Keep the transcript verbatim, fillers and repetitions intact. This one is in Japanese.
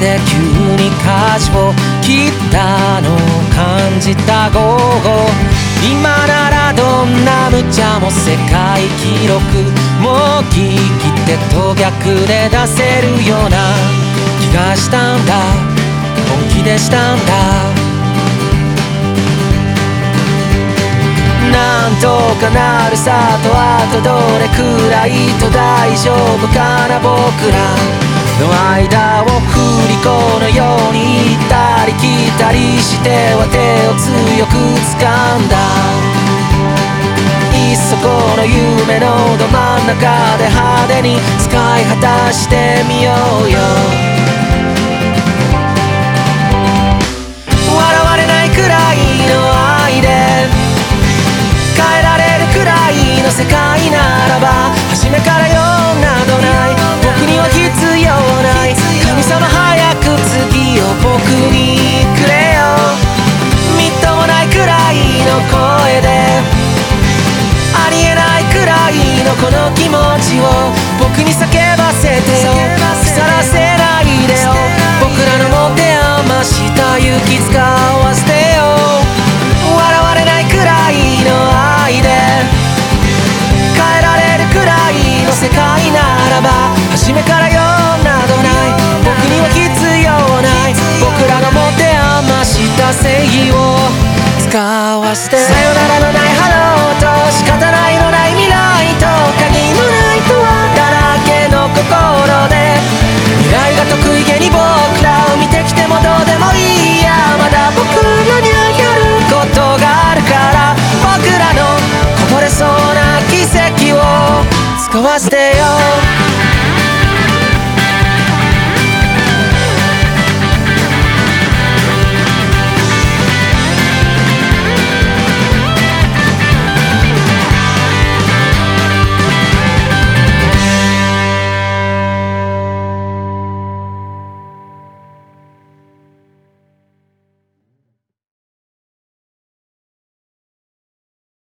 で急に舵を切ったのを感じた午後、今ならどんな無茶も世界記録もう利き手と逆で出せるような気がしたんだ、本気でしたんだ。なんとかなるさと、あとどれくらいと大丈夫かな、僕らの間を振り子のように行ったり来たりしては手を強く掴んだ。いっそこの夢のど真ん中で派手に使い果たしてみようよ。笑われないくらいの愛で変えられるくらいの世界ならば、初めからよなどない、僕には必要ない。神様早く次を僕にくれよ。みっともないくらいの声でありえないくらいのこの気持ちを僕に叫ばせてよ。腐らせないでよ、僕らの持て余した勇気使わせてよ。笑われないくらいの愛で変えられるくらいの世界ならば、初めからよなどない、僕には必要ない。僕らの持て余した正義を使わせて。さよならのないハローと仕方ないのない未来と鍵のないドアだらけの心で、未来が得意げに僕らを見てきてもどうでもいいや。まだ僕らにはやることがあるから、僕らのこぼれそうな奇跡を使わせてよ。